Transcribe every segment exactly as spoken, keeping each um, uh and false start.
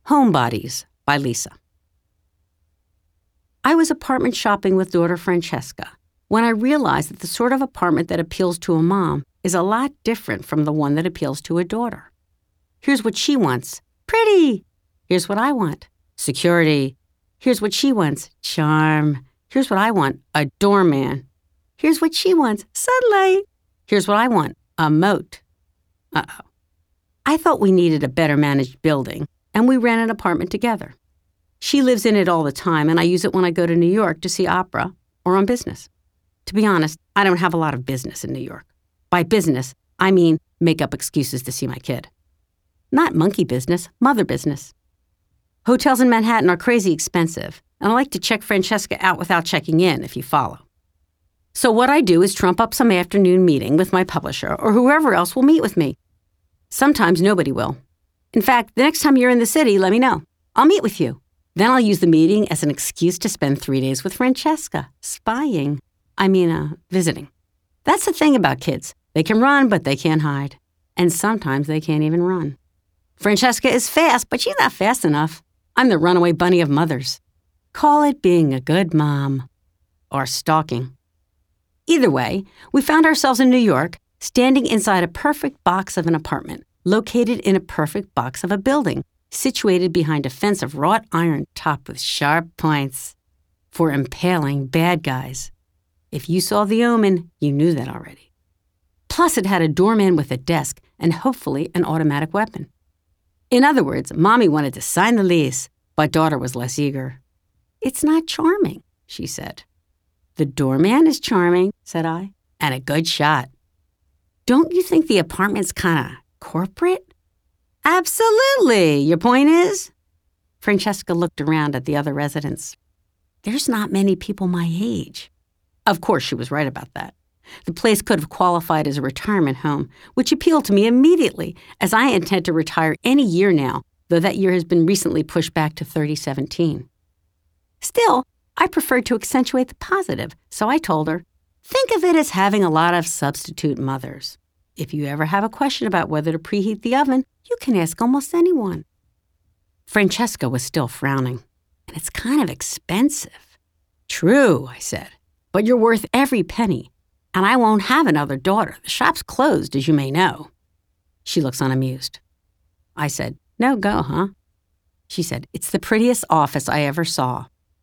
Homebodies by Lisa. I was apartment shopping with daughter Francesca when I realized that the sort of apartment that appeals to a mom is a lot different from the one that appeals to a daughter. Here's what she wants. Pretty. Here's what I want. Security. Here's what she wants. Charm. Here's what I want. A doorman. Here's what she wants. Sunlight. Here's what I want. A moat. Uh-oh. I thought we needed a better managed building, and we ran an apartment together. She lives in it all the time, and I use it when I go to New York to see opera or on business. To be honest, I don't have a lot of business in New York. By business, I mean make up excuses to see my kid. Not monkey business, mother business. Hotels in Manhattan are crazy expensive, and I like to check Francesca out without checking in, if you follow. So what I do is trump up some afternoon meeting with my publisher or whoever else will meet with me. Sometimes nobody will. In fact, the next time you're in the city, let me know. I'll meet with you. Then I'll use the meeting as an excuse to spend three days with Francesca, spying. I mean, uh, visiting. That's the thing about kids. They can run, but they can't hide. And sometimes they can't even run. Francesca is fast, but she's not fast enough. I'm the runaway bunny of mothers. Call it being a good mom. Or stalking. Either way, we found ourselves in New York, standing inside a perfect box of an apartment, located in a perfect box of a building, situated behind a fence of wrought iron topped with sharp points for impaling bad guys. If you saw The Omen, you knew that already. Plus, it had a doorman with a desk and hopefully an automatic weapon. In other words, Mommy wanted to sign the lease, but daughter was less eager. It's not charming, she said. The doorman is charming, said I, and a good shot. Don't you think the apartment's kind of corporate? Absolutely. Your point is? Francesca looked around at the other residents. There's not many people my age. Of course, she was right about that. The place could have qualified as a retirement home, which appealed to me immediately, as I intend to retire any year now, though that year has been recently pushed back to thirty seventeen. Still, I preferred to accentuate the positive, so I told her, think of it as having a lot of substitute mothers. If you ever have a question about whether to preheat the oven, you can ask almost anyone. Francesca was still frowning. And it's kind of expensive. True, I said, but you're worth every penny. And I won't have another daughter. The shop's closed, as you may know. She looks unamused. I said, no go, huh? She said, it's the prettiest office I ever saw.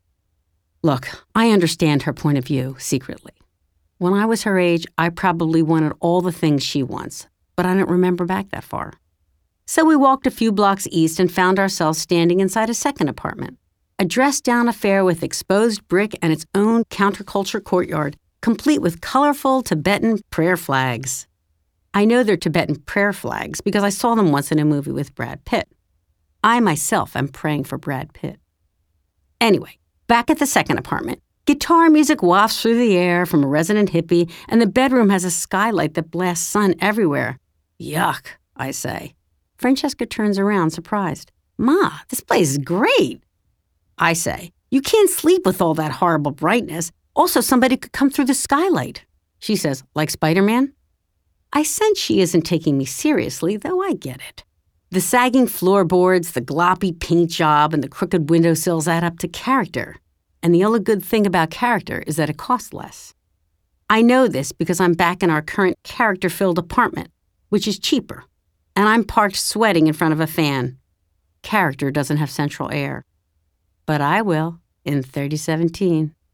Look, I understand her point of view secretly. When I was her age, I probably wanted all the things she wants, but I don't remember back that far. So we walked a few blocks east and found ourselves standing inside a second apartment, a dressed-down affair with exposed brick and its own counterculture courtyard, complete with colorful Tibetan prayer flags. I know they're Tibetan prayer flags because I saw them once in a movie with Brad Pitt. I myself am praying for Brad Pitt. Anyway, back at the second apartment, guitar music wafts through the air from a resident hippie, and the bedroom has a skylight that blasts sun everywhere. Yuck, I say. Francesca turns around, surprised. Ma, this place is great. I say, you can't sleep with all that horrible brightness. Also, somebody could come through the skylight. She says, like Spider-Man? I sense she isn't taking me seriously, though I get it. The sagging floorboards, the gloppy paint job, and the crooked windowsills add up to character. And the only good thing about character is that it costs less. I know this because I'm back in our current character-filled apartment, which is cheaper, and I'm parked sweating in front of a fan. Character doesn't have central air. But I will in thirty seventeen.